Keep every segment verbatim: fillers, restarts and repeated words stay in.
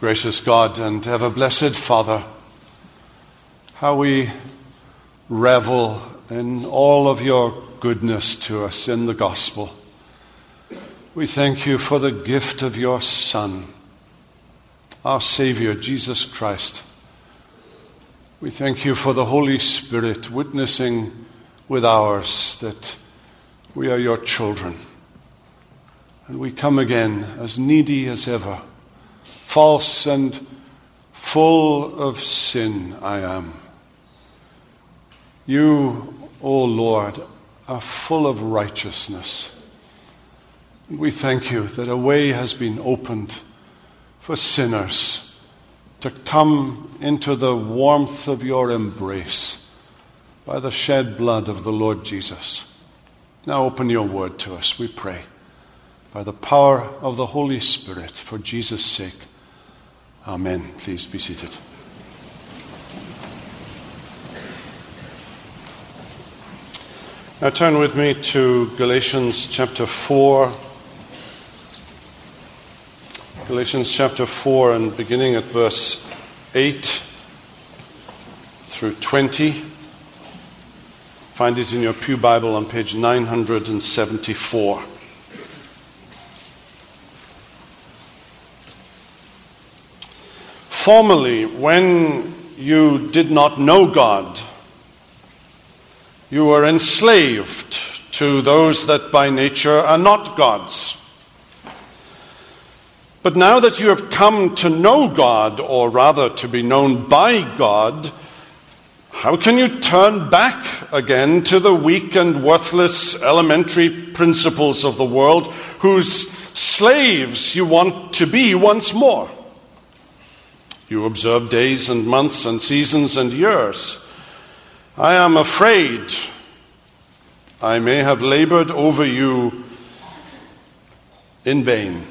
Gracious God and ever blessed Father, how we revel in all of your goodness to us in the gospel. We thank you for the gift of your Son, our Savior, Jesus Christ. We thank you for the Holy Spirit witnessing with ours that we are your children. And we come again as needy as ever. False and full of sin I am. You, O Lord, are full of righteousness. And we thank you that a way has been opened for sinners to come into the warmth of your embrace by the shed blood of the Lord Jesus. Now open your word to us, we pray, by the power of the Holy Spirit, for Jesus' sake. Amen. Please be seated. Now turn with me to Galatians chapter four. Galatians chapter four, and beginning at verse eight through twenty. Find it in your Pew Bible on page nine hundred seventy-four. Formerly, when you did not know God, you were enslaved to those that by nature are not God's. But now that you have come to know God, or rather to be known by God, how can you turn back again to the weak and worthless elementary principles of the world, whose slaves you want to be once more? You observe days and months and seasons and years. I am afraid I may have labored over you in vain.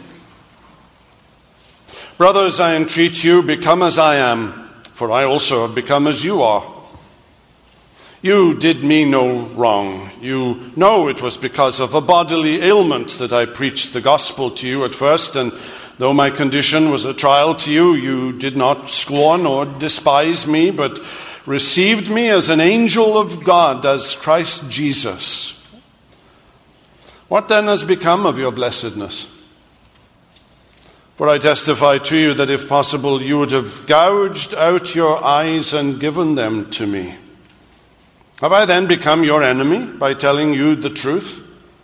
Brothers, I entreat you, become as I am, for I also have become as you are. You did me no wrong. You know it was because of a bodily ailment that I preached the gospel to you at first, and though my condition was a trial to you, you did not scorn or despise me, but received me as an angel of God, as Christ Jesus. What then has become of your blessedness? For I testify to you that if possible you would have gouged out your eyes and given them to me. Have I then become your enemy by telling you the truth?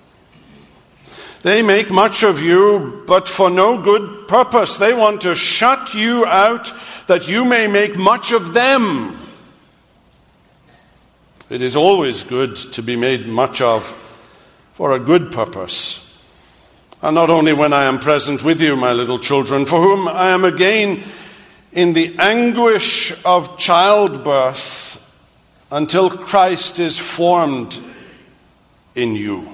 They make much of you, but for no good purpose. They want to shut you out that you may make much of them. It is always good to be made much of for a good purpose. And not only when I am present with you, my little children, for whom I am again in the anguish of childbirth until Christ is formed in you.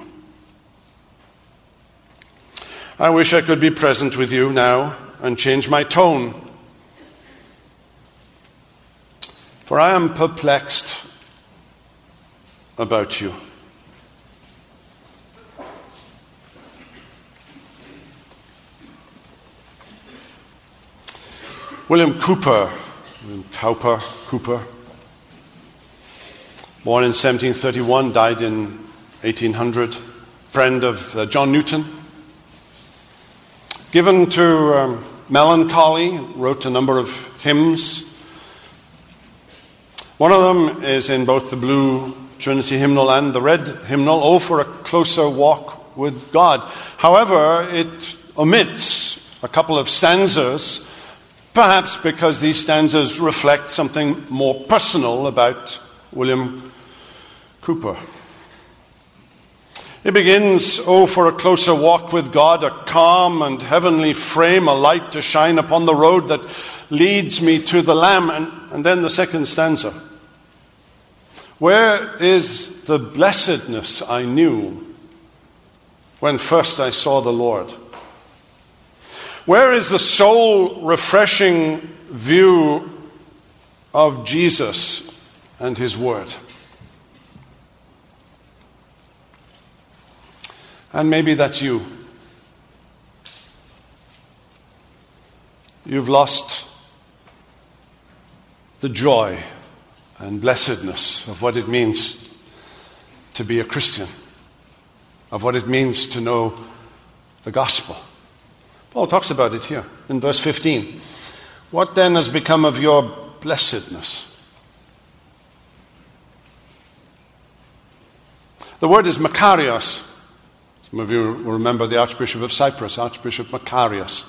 I wish I could be present with you now and change my tone, for I am perplexed about you. William Cowper, William Cowper, Cooper, born in seventeen thirty-one, died in eighteen hundred, friend of uh, John Newton. Given to um, melancholy, wrote a number of hymns. One of them is in both the blue Trinity hymnal and the red hymnal, Oh, for a Closer Walk with God. However, it omits a couple of stanzas, perhaps because these stanzas reflect something more personal about William Cowper. It begins, Oh, for a closer walk with God, a calm and heavenly frame, a light to shine upon the road that leads me to the Lamb. And, and then the second stanza. Where is the blessedness I knew when first I saw the Lord? Where is the soul-refreshing view of Jesus and His Word? And maybe that's you. you've lost the joy and blessedness of what it means to be a Christian, of what it means to know the gospel. Paul talks about it here in verse fifteen. What then has become of your blessedness? The word is Makarios. Some of you will remember the Archbishop of Cyprus, Archbishop Makarios.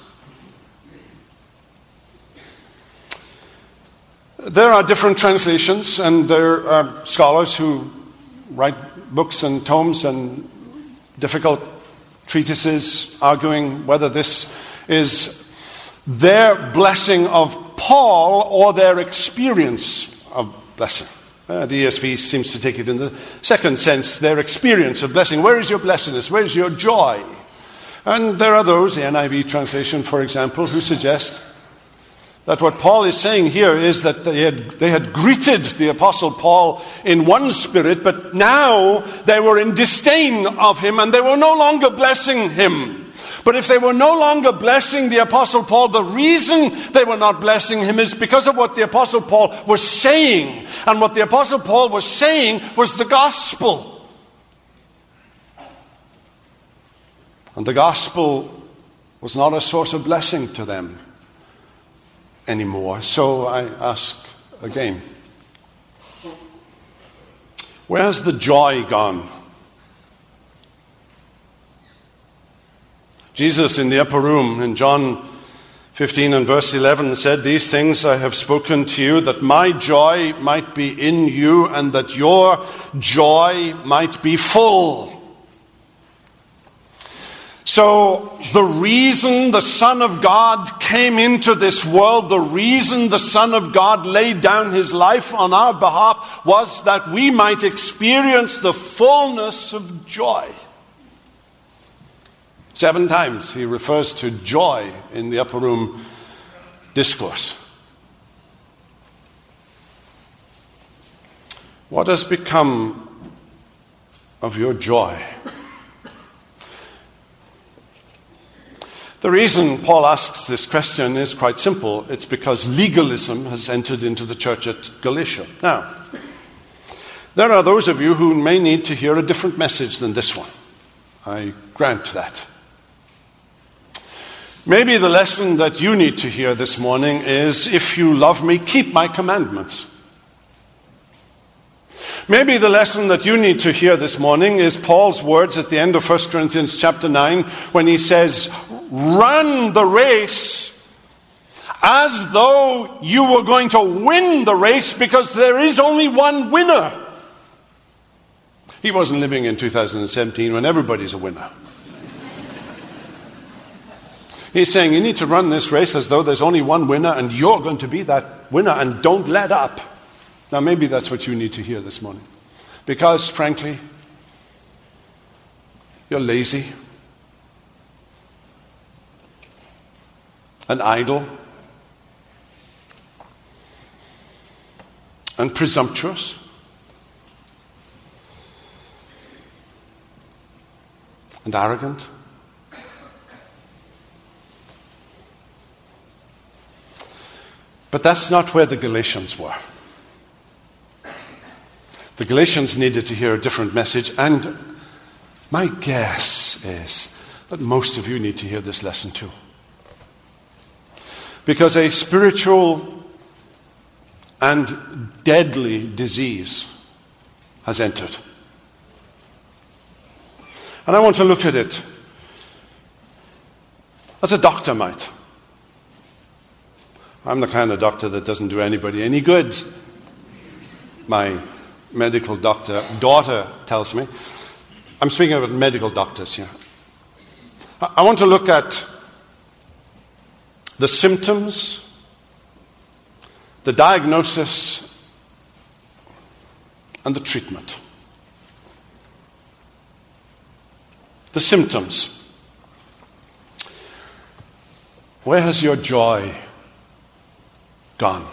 There are different translations, and there are scholars who write books and tomes and difficult treatises arguing whether this is their blessing of Paul or their experience of blessing. Uh, the E S V seems to take it in the second sense, their experience of blessing. Where is your blessedness? Where is your joy? And there are those, the N I V translation, for example, who suggest that what Paul is saying here is that they had, they had greeted the Apostle Paul in one spirit, but now they were in disdain of him and they were no longer blessing him. But if they were no longer blessing the Apostle Paul, the reason they were not blessing him is because of what the Apostle Paul was saying. And what the Apostle Paul was saying was the gospel. And the gospel was not a source of blessing to them anymore. So I ask again, where's the joy gone? Jesus in the upper room in John fifteen and verse eleven said, "These things I have spoken to you, that my joy might be in you and that your joy might be full." So the reason the Son of God came into this world, the reason the Son of God laid down his life on our behalf was that we might experience the fullness of joy. Seven times he refers to joy in the upper room discourse. What has become of your joy? The reason Paul asks this question is quite simple. It's because legalism has entered into the church at Galatia. Now, there are those of you who may need to hear a different message than this one. I grant that. Maybe the lesson that you need to hear this morning is, if you love me, keep my commandments. Maybe the lesson that you need to hear this morning is Paul's words at the end of First Corinthians chapter nine, when he says, "Run the race as though you were going to win the race, because there is only one winner." He wasn't living in two thousand seventeen when everybody's a winner. He's saying you need to run this race as though there's only one winner and you're going to be that winner, and don't let up. Now maybe that's what you need to hear this morning. Because frankly, you're lazy and idle and presumptuous and arrogant. But that's not where the Galatians were. The Galatians needed to hear a different message, and my guess is that most of you need to hear this lesson too. Because a spiritual and deadly disease has entered. And I want to look at it as a doctor might. I'm the kind of doctor that doesn't do anybody any good. My medical doctor daughter tells me. I'm speaking about medical doctors here. I want to look at the symptoms, the diagnosis, and the treatment. The symptoms. Where has your joy gone?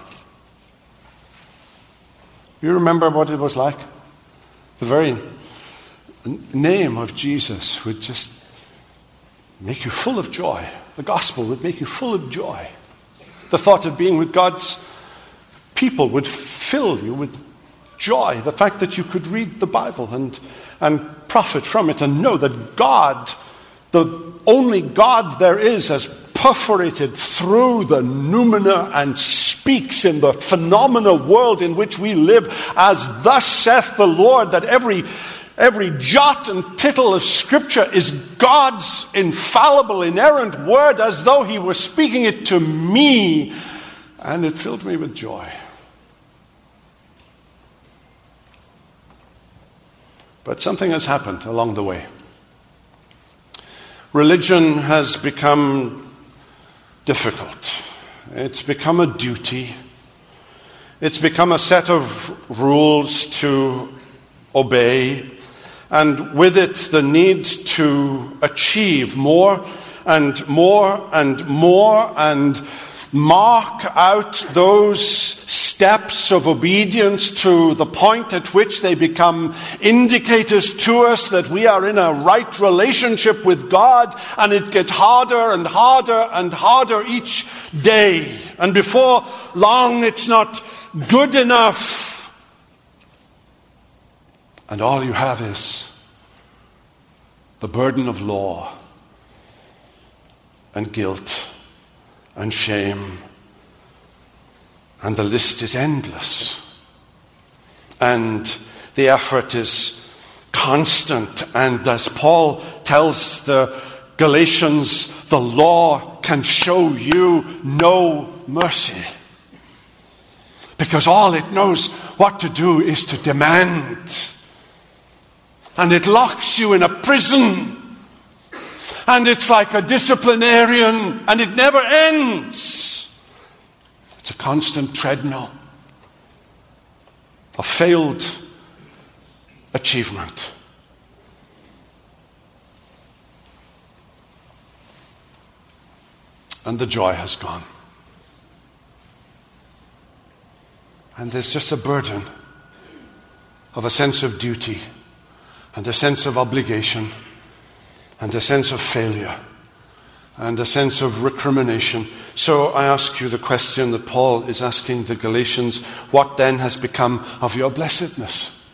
You remember what it was like? The very name of Jesus would just make you full of joy. The gospel would make you full of joy. The thought of being with God's people would fill you with joy. The fact that you could read the Bible and, and profit from it and know that God, the only God there is, has perforated through the noumena and speaks in the phenomenal world in which we live as thus saith the Lord, that every every jot and tittle of Scripture is God's infallible, inerrant word, as though he were speaking it to me. And it filled me with joy. But something has happened along the way. Religion has become difficult. It's become a duty. It's become a set of rules to obey. And with it, the need to achieve more and more and more and mark out those steps of obedience to the point at which they become indicators to us that we are in a right relationship with God, and it gets harder and harder and harder each day. And before long, it's not good enough. And all you have is the burden of law and guilt and shame. And the list is endless. And the effort is constant. And as Paul tells the Galatians, the law can show you no mercy. Because all it knows what to do is to demand. And it locks you in a prison. And it's like a disciplinarian, and it never ends. It's a constant treadmill of failed achievement. And the joy has gone. And there's just a burden of a sense of duty and a sense of obligation and a sense of failure and a sense of recrimination. So I ask you the question that Paul is asking the Galatians: what then has become of your blessedness?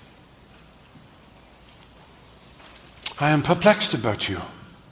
I am perplexed about you.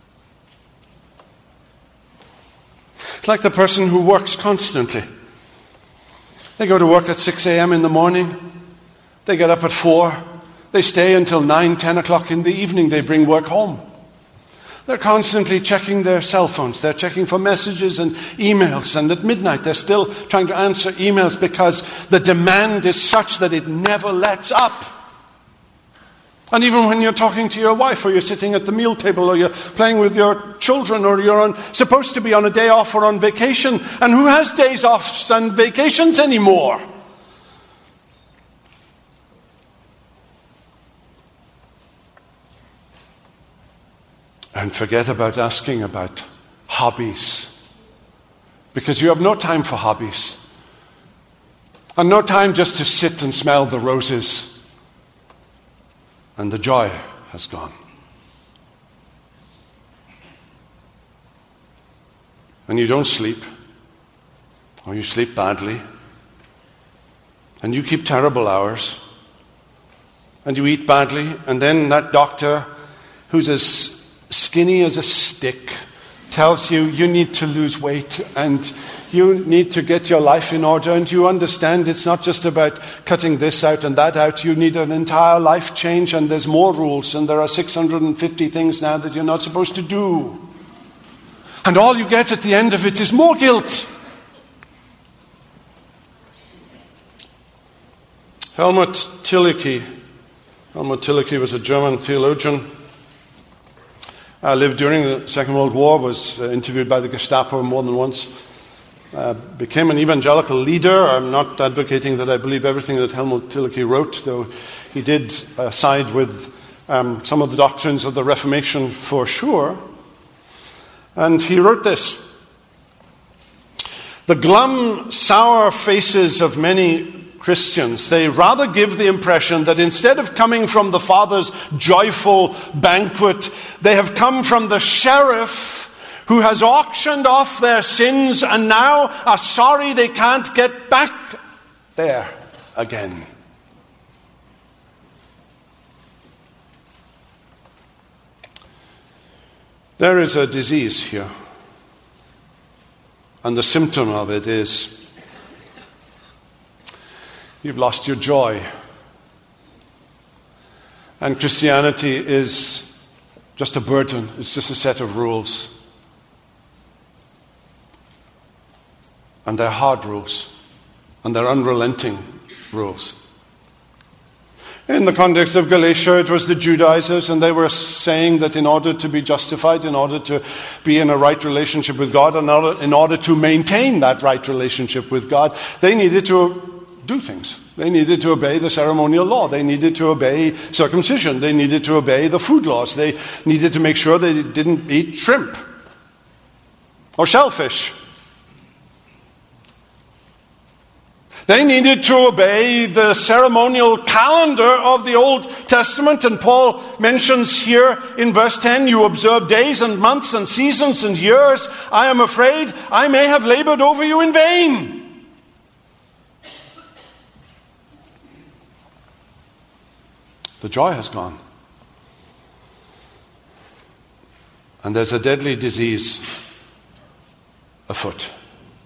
It's like the person who works constantly. They go to work at six a.m. in the morning. They get up at four. They stay until nine, ten o'clock in the evening. They bring work home. They're constantly checking their cell phones. They're checking for messages and emails. And at midnight, they're still trying to answer emails because the demand is such that it never lets up. And even when you're talking to your wife, or you're sitting at the meal table, or you're playing with your children, or you're on, supposed to be on a day off or on vacation, and who has days off and vacations anymore? And forget about asking about hobbies, because you have no time for hobbies, and no time just to sit and smell the roses. And the joy has gone. And you don't sleep, or you sleep badly, and you keep terrible hours, and you eat badly, and then that doctor who's as skinny as a stick tells you you need to lose weight and you need to get your life in order, and you understand it's not just about cutting this out and that out. You need an entire life change, and there's more rules, and there are six hundred fifty things now that you're not supposed to do. And all you get at the end of it is more guilt. Helmut Thielicke. Helmut Thielicke was a German theologian. Uh, lived during the Second World War, was uh, interviewed by the Gestapo more than once, uh, became an evangelical leader. I'm not advocating that I believe everything that Helmut Thielicke wrote, though he did uh, side with um, some of the doctrines of the Reformation for sure. And he wrote this: the glum, sour faces of many Christians, they rather give the impression that instead of coming from the Father's joyful banquet, they have come from the sheriff who has auctioned off their sins and now are sorry they can't get back there again. There is a disease here, and the symptom of it is you've lost your joy. And Christianity is just a burden. It's just a set of rules. And they're hard rules. And they're unrelenting rules. In the context of Galatia, it was the Judaizers, and they were saying that in order to be justified, in order to be in a right relationship with God, and in order to maintain that right relationship with God, they needed to do things. They needed to obey the ceremonial law. They needed to obey circumcision. They needed to obey the food laws. They needed to make sure they didn't eat shrimp or shellfish. They needed to obey the ceremonial calendar of the Old Testament. And Paul mentions here in verse ten, you observe days and months and seasons and years. I am afraid I may have labored over you in vain. The joy has gone. And there's a deadly disease afoot.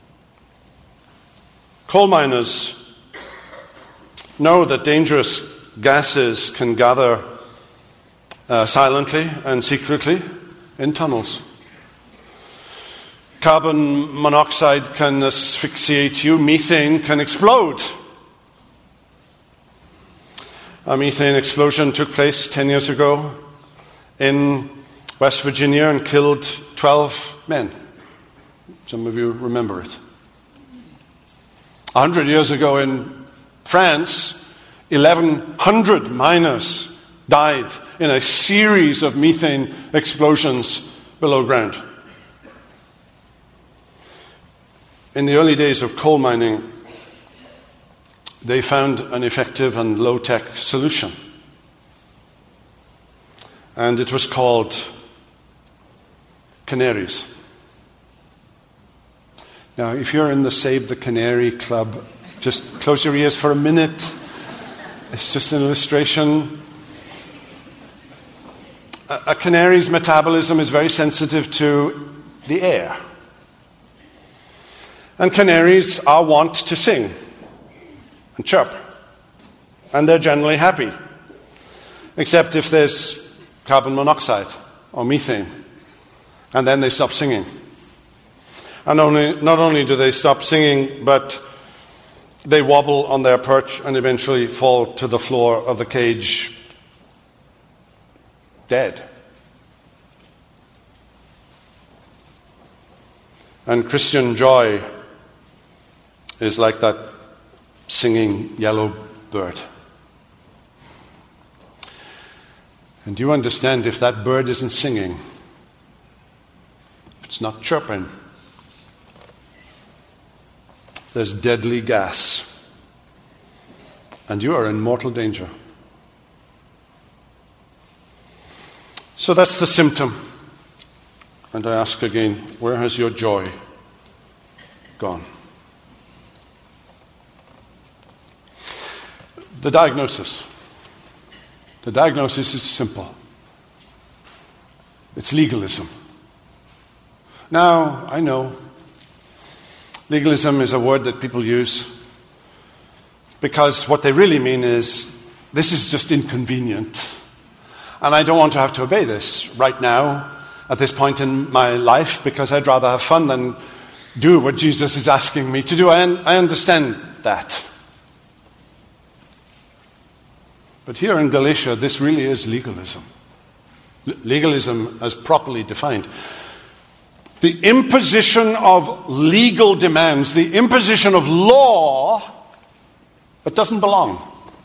Coal miners know that dangerous gases can gather uh, silently and secretly in tunnels. Carbon monoxide can asphyxiate you. Methane can explode. A methane explosion took place ten years ago in West Virginia and killed twelve men. Some of you remember it. A hundred years ago in France, eleven hundred miners died in a series of methane explosions below ground. In the early days of coal mining, they found an effective and low-tech solution. And it was called canaries. Now, if you're in the Save the Canary Club, just close your ears for a minute. It's just an illustration. A, a canary's metabolism is very sensitive to the air. And canaries are wont to sing and chirp. And they're generally happy. Except if there's carbon monoxide or methane. And then they stop singing. And only, not only do they stop singing, but they wobble on their perch and eventually fall to the floor of the cage dead. And Christian joy is like that singing yellow bird. And do you understand, if that bird isn't singing, if it's not chirping, there's deadly gas, and you are in mortal danger. So that's the symptom. And I ask again, where has your joy gone? The diagnosis. The diagnosis is simple. It's legalism. Now, I know legalism is a word that people use because what they really mean is, this is just inconvenient. And I don't want to have to obey this right now, at this point in my life, because I'd rather have fun than do what Jesus is asking me to do. I, I understand that. But here in Galatia, this really is legalism. L- legalism as properly defined. The imposition of legal demands, the imposition of law that doesn't belong.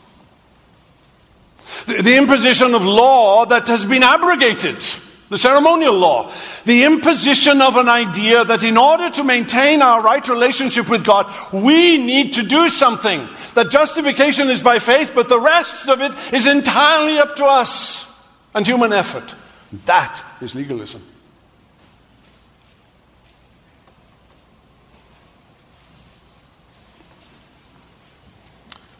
The, the imposition of law that has been abrogated, the ceremonial law. The imposition of an idea that in order to maintain our right relationship with God, we need to do something. That justification is by faith, but the rest of it is entirely up to us and human effort. That is legalism.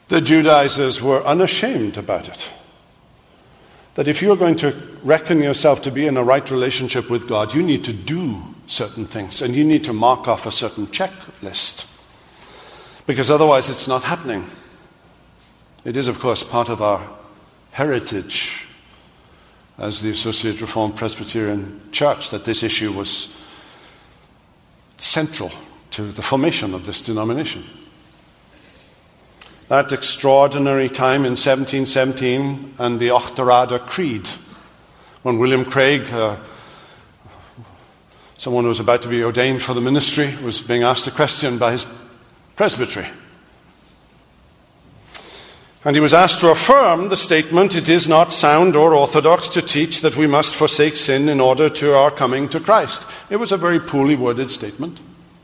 The Judaizers were unashamed about it. That if you're going to reckon yourself to be in a right relationship with God, you need to do certain things, and you need to mark off a certain checklist. Because otherwise it's not happening. It is, of course, part of our heritage as the Associated Reformed Presbyterian Church that this issue was central to the formation of this denomination. That extraordinary time in seventeen seventeen and the Ochterada Creed, when William Craig, uh, someone who was about to be ordained for the ministry, was being asked a question by his presbytery. And he was asked to affirm the statement, "It is not sound or orthodox to teach that we must forsake sin in order to our coming to Christ." It was a very poorly worded statement.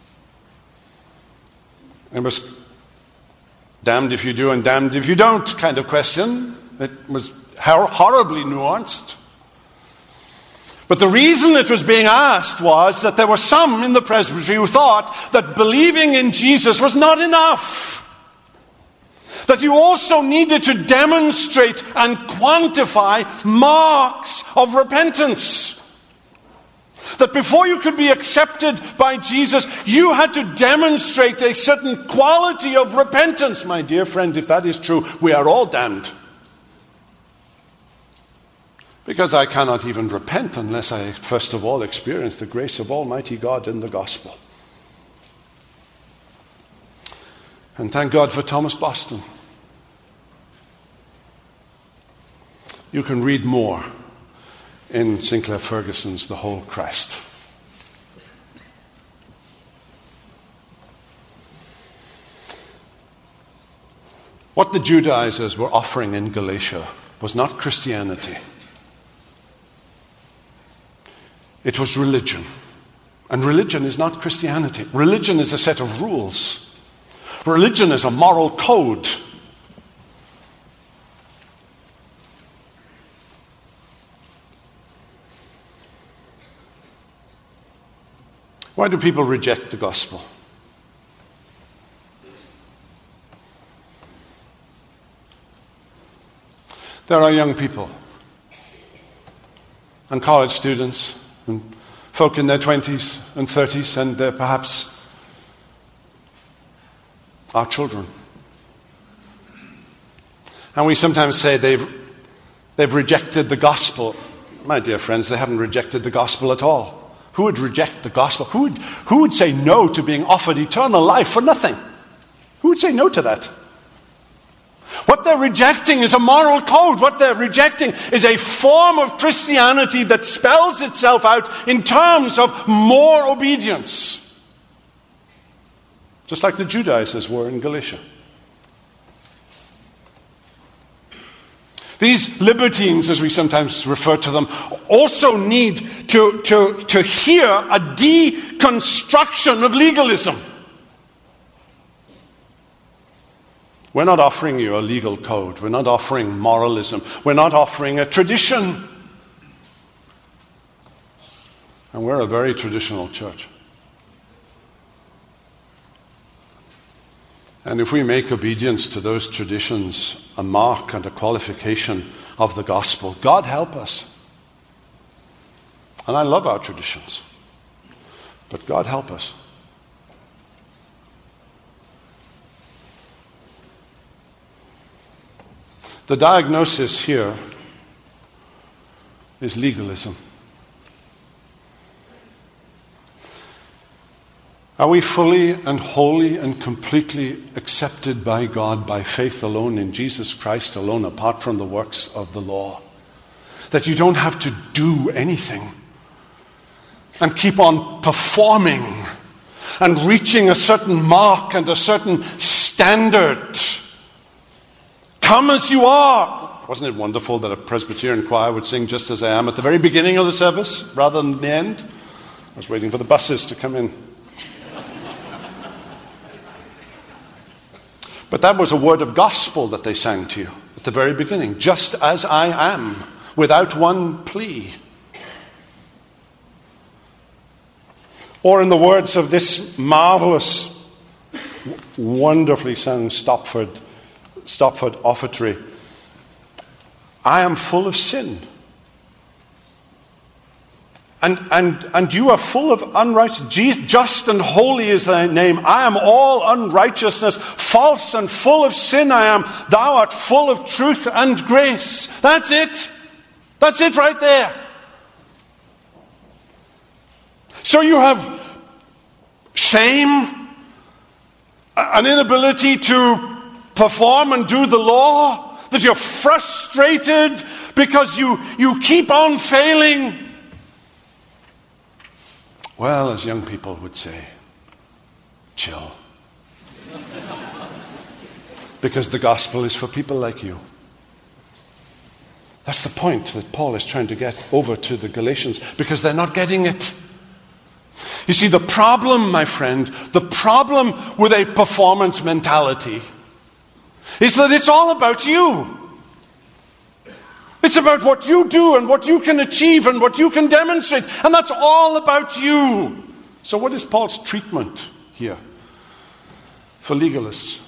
It was damned if you do and damned if you don't kind of question. It was hor- horribly nuanced. But the reason it was being asked was that there were some in the presbytery who thought that believing in Jesus was not enough. That you also needed to demonstrate and quantify marks of repentance. That before you could be accepted by Jesus, you had to demonstrate a certain quality of repentance. My dear friend, if that is true, we are all damned. Because I cannot even repent unless I first of all experience the grace of Almighty God in the gospel. And thank God for Thomas Boston. You can read more in Sinclair Ferguson's The Whole Christ. What the Judaizers were offering in Galatia was not Christianity. It was religion. And religion is not Christianity. Religion is a set of rules. Religion is a moral code. Why do people reject the gospel? There are young people and college students and folk in their twenties and thirties, and they're perhaps our children. And we sometimes say they've, they've rejected the gospel. My dear friends, they haven't rejected the gospel at all. Who would reject the gospel? Who would, who would say no to being offered eternal life for nothing? Who would say no to that? What they're rejecting is a moral code. What they're rejecting is a form of Christianity that spells itself out in terms of more obedience. Just like the Judaizers were in Galatia. These libertines, as we sometimes refer to them, also need to, to, to hear a deconstruction of legalism. We're not offering you a legal code. We're not offering moralism. We're not offering a tradition. And we're a very traditional church. And if we make obedience to those traditions a mark and a qualification of the gospel, God help us. And I love our traditions. But God help us. The diagnosis here is legalism. Are we fully and wholly and completely accepted by God by faith alone in Jesus Christ alone, apart from the works of the law? That you don't have to do anything and keep on performing and reaching a certain mark and a certain standard. Come as you are. Wasn't it wonderful that a Presbyterian choir would sing "Just as I Am" at the very beginning of the service rather than the end? I was waiting for the buses to come in. But that was a word of gospel that they sang to you at the very beginning. Just as I am, without one plea. Or in the words of this marvelous, wonderfully sung Stopford Stopford Offertory, I am full of sin. And, and, and you are full of unrighteousness. Just and holy is thy name. I am all unrighteousness. False and full of sin I am. Thou art full of truth and grace. That's it. That's it right there. So you have shame, an inability to perform and do the law, that you're frustrated because you, you keep on failing. Well, as young people would say, chill. Because the gospel is for people like you. That's the point that Paul is trying to get over to the Galatians, because they're not getting it. You see, the problem, my friend, the problem with a performance mentality is that it's all about you. It's about what you do and what you can achieve and what you can demonstrate. And that's all about you. So what is Paul's treatment here for legalists?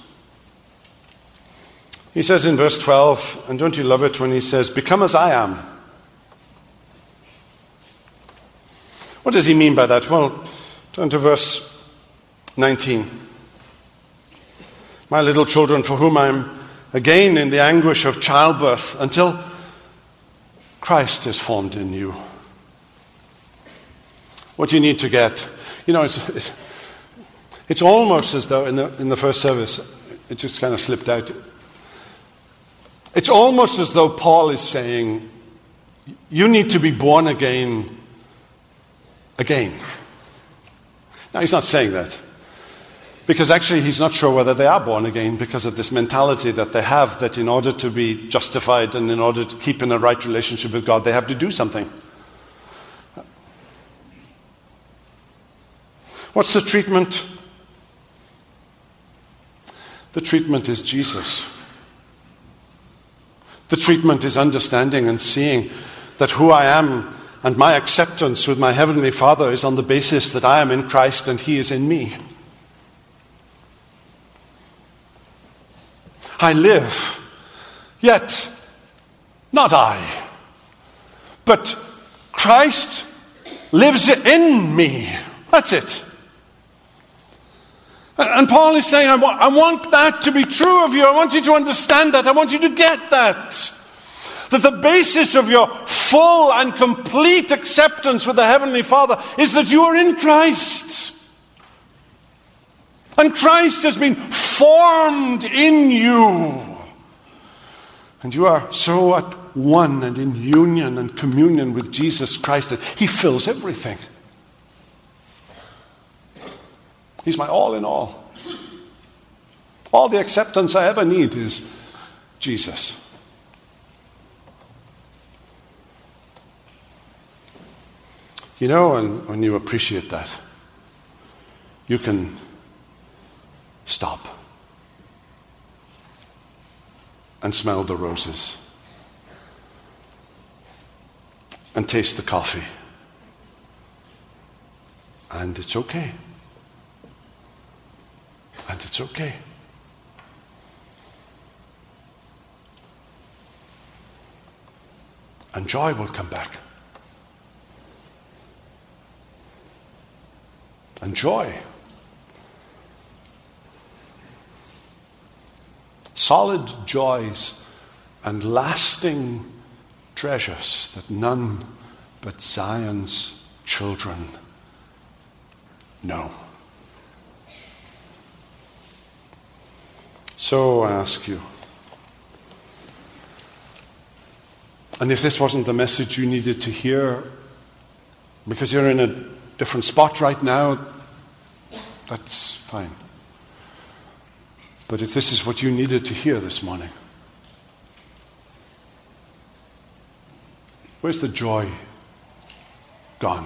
He says in verse twelve, and don't you love it when he says, become as I am. What does he mean by that? Well, turn to verse nineteen. My little children, for whom I am again in the anguish of childbirth, until Christ is formed in you. What you need to get, you know, it's, it's almost as though in the, in the first service, it just kind of slipped out. It's almost as though Paul is saying, you need to be born again, again. Now, he's not saying that, because actually he's not sure whether they are born again because of this mentality that they have, that in order to be justified and in order to keep in a right relationship with God, they have to do something. What's the treatment? The treatment is Jesus. The treatment is understanding and seeing that who I am and my acceptance with my Heavenly Father is on the basis that I am in Christ and He is in me. I live, yet not I, but Christ lives in me. That's it. And Paul is saying, I want, I want that to be true of you. I want you to understand that. I want you to get that. That the basis of your full and complete acceptance with the Heavenly Father is that you are in Christ. And Christ has been formed in you. And you are so at one and in union and communion with Jesus Christ that He fills everything. He's my all in all. All the acceptance I ever need is Jesus. You know, and when you appreciate that, you can stop and smell the roses and taste the coffee, and it's okay. And it's okay. And joy will come back. And joy. Solid joys and lasting treasures that none but Zion's children know. So I ask you, and if this wasn't the message you needed to hear, because you're in a different spot right now, that's fine. But if this is what you needed to hear this morning, where's the joy gone?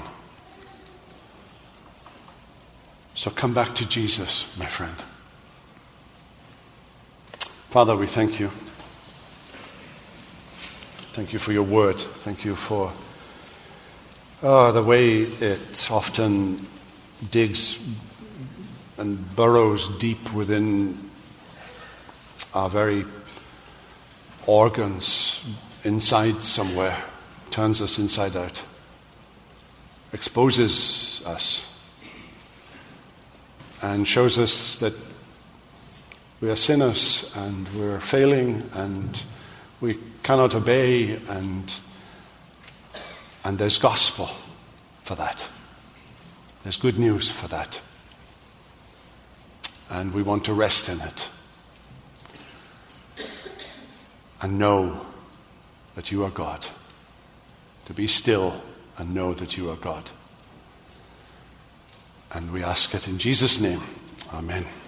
So come back to Jesus, my friend. Father, we thank you. Thank you for your word. Thank you for uh, the way it often digs and burrows deep within our very organs inside somewhere, turns us inside out, exposes us, and shows us that we are sinners and we're failing and we cannot obey, and and there's gospel for that. There's good news for that. And we want to rest in it and know that you are God. To be still and know that you are God. And we ask it in Jesus' name. Amen.